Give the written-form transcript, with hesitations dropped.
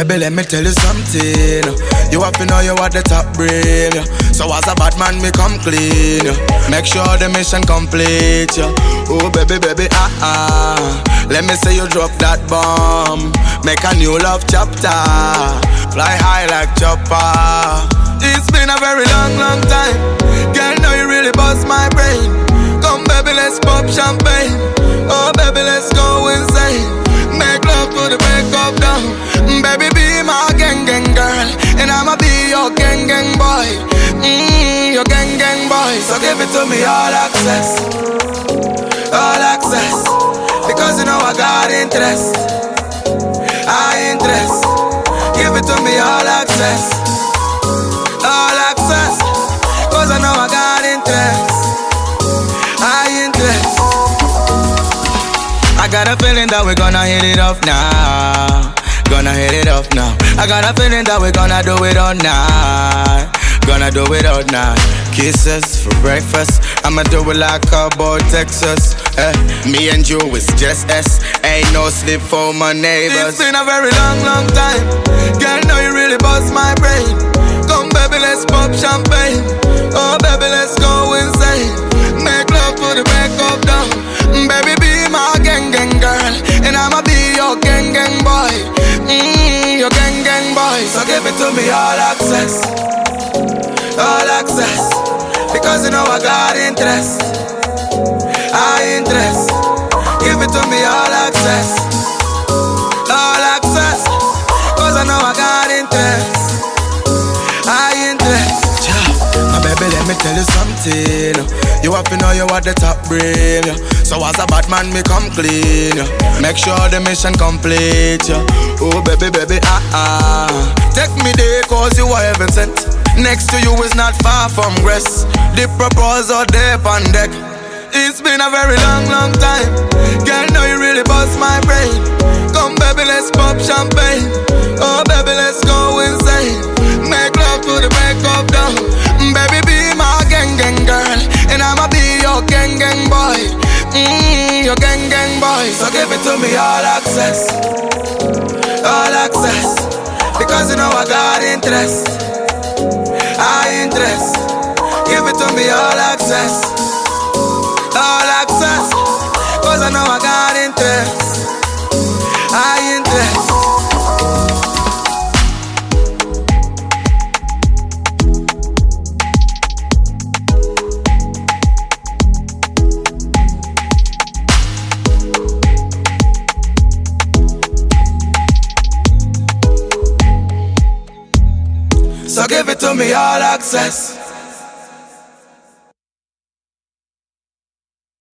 baby, let me tell you something. You have to know you are the top brain, yeah. So as a bad man, me come clean, yeah. Make sure the mission complete, yeah. Oh baby, baby, let me say you drop that bomb. Make a new love chapter. Fly high like chopper. It's been a very long, long time. Girl, know you really bust my brain. Come baby, let's pop champagne. Oh baby, let's go insane. Make love to the break of dawn. Baby, be my gang gang girl, and I'ma be your gang gang boy. Your gang gang boy. So give it to me all access. All access. Because you know I got interest. Interest. Give it to me all access. All access. Cause I know I got interest. Interest. I got a feeling that we're gonna hit it off now. Gonna hit it off now. I got a feeling that we're gonna do it all night. Gonna do it all night. Kisses for breakfast. I'ma do it like a boy Texas. Me and you is just us. Ain't no sleep for my neighbors. It's been a very long, long time. Girl, know you really bust my brain. Come baby, let's pop champagne. Oh baby, let's go insane. Make love to the break of dawn. Baby, be my gang gang girl, and I'ma be your gang gang boy. Your gang gang boy. So give it to me all access. All access. Because you know I got interest. Interest. Give it to me all access. All access. Cause I know I got interest. Interest. My baby, let me tell you something. You have to know you are the top brain, yeah. So as a bad man, me come clean, yeah. Make sure the mission complete, yeah. Oh baby, baby, take me there cause you are heaven sent. Next to you is not far from rest. The proposal there on deck. It's been a very long, long time. Girl, know you really bust my brain. Come baby, let's pop champagne. Oh baby, let's go insane. Make love to the break of dawn. Baby, be my gang gang girl, and I'ma be your gang gang boy. Your gang gang boy. So give it to me all access. All access. Because you know I got interest. Interest. Give it to me all access. All access. Cause I know I got interest. Interest. So give it to me all access.